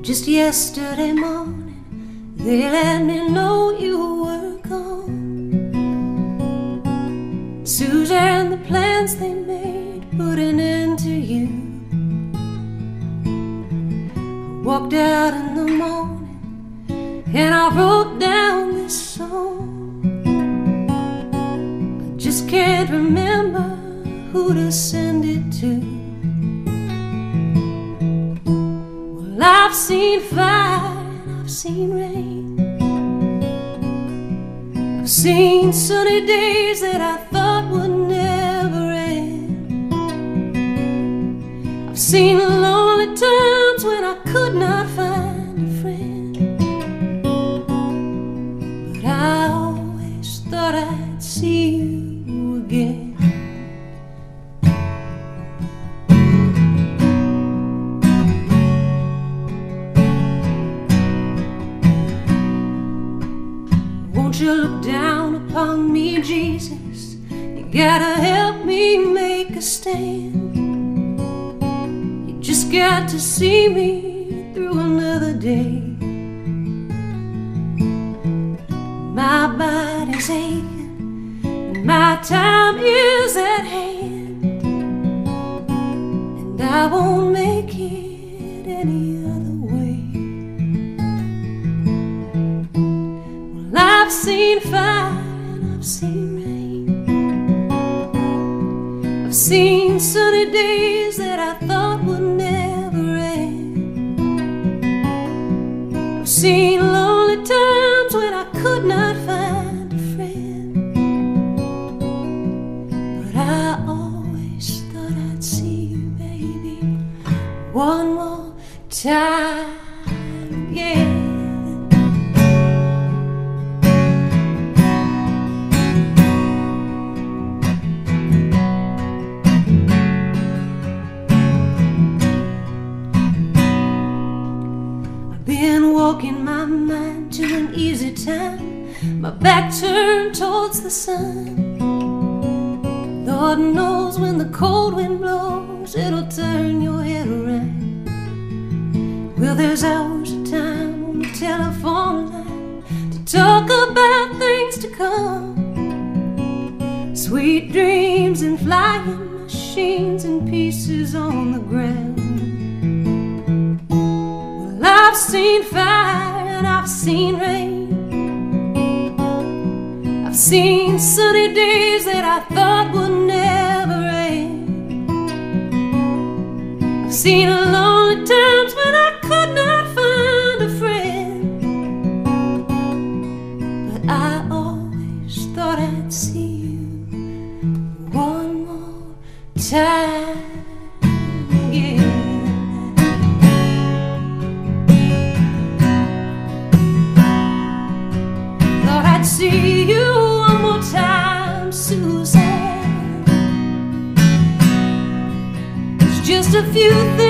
Just yesterday morning, they let me know you were gone. Susan, the plans they made put an end to you. I walked out in the morning and I wrote down this song. I just can't remember who to send it to. Well, I've seen fire and I've seen rain. I've seen sunny days that I thought would never end. I've seen lonely times when I could not find a friend. But I always thought I'd see you again. Won't you look down upon me, Jesus? You gotta help me make a stand. You just got to see me through another day. My body's aching and my time is at hand, and I won't make it any other way. Well, I've seen fire and I've seen rain. I've seen sunny days that I thought would never end. I've seen lonely times when I could not find a friend. But I always thought I'd see you, baby, one more time, yeah. Been walking my mind to an easy time, my back turned towards the sun. Lord knows when the cold wind blows, it'll turn your head around. Well, there's hours of time on the telephone line to talk about things to come. Sweet dreams and flying machines and pieces on the ground. I've seen fire and I've seen rain. I've seen sunny days that I thought would never end. I've seen lonely times when I could not find a friend. But I always thought I'd see you one more time, yeah. See you one more time, Susan. There's just a few things